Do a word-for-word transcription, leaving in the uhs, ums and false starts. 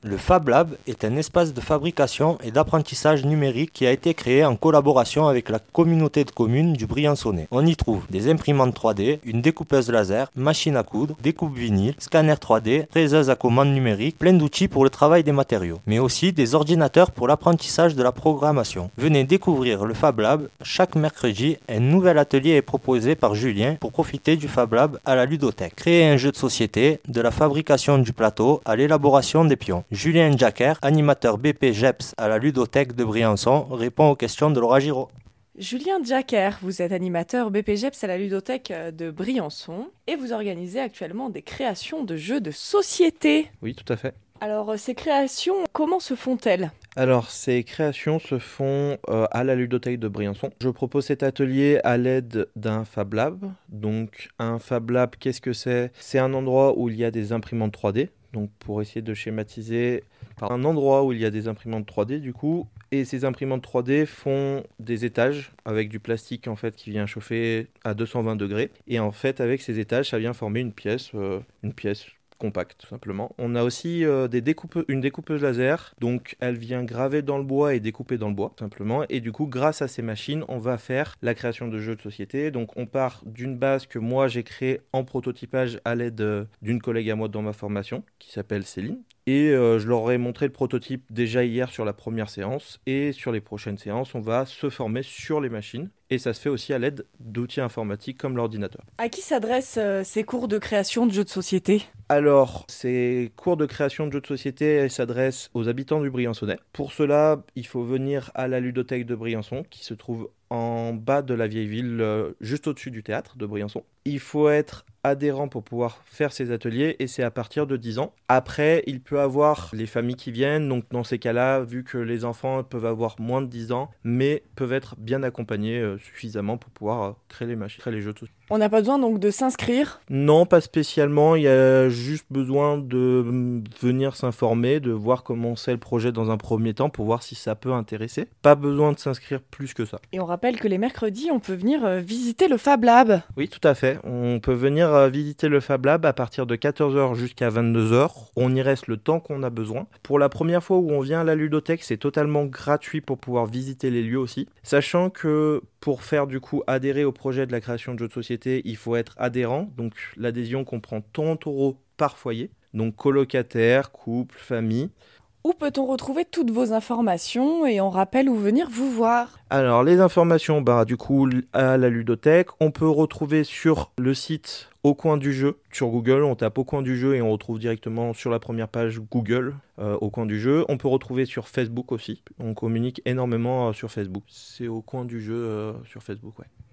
Le Fab Lab est un espace de fabrication et d'apprentissage numérique qui a été créé en collaboration avec la communauté de communes du Briançonnais. On y trouve des imprimantes trois D, une découpeuse laser, machine à coudre, découpe vinyle, scanner trois D, fraiseuse à commande numérique, plein d'outils pour le travail des matériaux, mais aussi des ordinateurs pour l'apprentissage de la programmation. Venez découvrir le Fab Lab. Chaque mercredi, un nouvel atelier est proposé par Julien pour profiter du Fab Lab à la ludothèque. Créer un jeu de société, de la fabrication du plateau à l'élaboration des pions. Julien Jacker, animateur B P G E P S à la ludothèque de Briançon, répond aux questions de Laura Giraud. Julien Jacker, vous êtes animateur B P G E P S à la ludothèque de Briançon et vous organisez actuellement des créations de jeux de société. Oui, tout à fait. Alors, ces créations, comment se font-elles ? Alors, ces créations se font euh, à la ludothèque de Briançon. Je propose cet atelier à l'aide d'un Fab Lab. Donc, un Fab Lab, qu'est-ce que c'est ? C'est un endroit où il y a des imprimantes trois D. Donc, pour essayer de schématiser, par un endroit où il y a des imprimantes trois D, du coup, et ces imprimantes trois D font des étages avec du plastique en fait qui vient chauffer à deux cent vingt degrés. Et en fait, avec ces étages, ça vient former une pièce, euh, une pièce compacte tout simplement. On a aussi euh, des découpe- une découpeuse laser, donc elle vient graver dans le bois et découper dans le bois tout simplement. Et du coup, grâce à ces machines, on va faire la création de jeux de société. Donc on part d'une base que moi j'ai créée en prototypage à l'aide euh, d'une collègue à moi dans ma formation qui s'appelle Céline. Et euh, je leur ai montré le prototype déjà hier sur la première séance. Et sur les prochaines séances, on va se former sur les machines. Et ça se fait aussi à l'aide d'outils informatiques comme l'ordinateur. À qui s'adressent euh, ces cours de création de jeux de société ? Alors, ces cours de création de jeux de société s'adressent aux habitants du Briançonnais. Pour cela, il faut venir à la ludothèque de Briançon, qui se trouve en bas de la vieille ville, euh, juste au-dessus du théâtre de Briançon. Il faut être adhérent pour pouvoir faire ces ateliers et c'est à partir de dix ans. Après, il peut avoir les familles qui viennent, donc dans ces cas-là, vu que les enfants peuvent avoir moins de dix ans, mais peuvent être bien accompagnés euh, suffisamment pour pouvoir euh, créer les machines, créer les jeux de société. On n'a pas besoin donc de s'inscrire ? Non, pas spécialement. Il y a juste besoin de venir s'informer, de voir comment c'est le projet dans un premier temps pour voir si ça peut intéresser. Pas besoin de s'inscrire plus que ça. Et on rappelle que les mercredis, on peut venir euh, visiter le Fab Lab. Oui, tout à fait. On peut venir euh, visiter le Fab Lab à partir de quatorze heures jusqu'à vingt-deux heures. On y reste le temps qu'on a besoin. Pour la première fois où on vient à la ludothèque, c'est totalement gratuit pour pouvoir visiter les lieux aussi. Sachant que pour faire du coup adhérer au projet de la création de jeux de société, il faut être adhérent. Donc l'adhésion comprend trente euros par foyer. Donc colocataire, couple, famille. Où peut-on retrouver toutes vos informations et on rappelle où venir vous voir ? Alors les informations, bah, du coup à la ludothèque, on peut retrouver sur le site Au Coin du Jeu. Sur Google, on tape Au Coin du Jeu et on retrouve directement sur la première page Google euh, Au Coin du Jeu. On peut retrouver sur Facebook aussi. On communique énormément euh, sur Facebook. C'est Au Coin du Jeu euh, sur Facebook, ouais.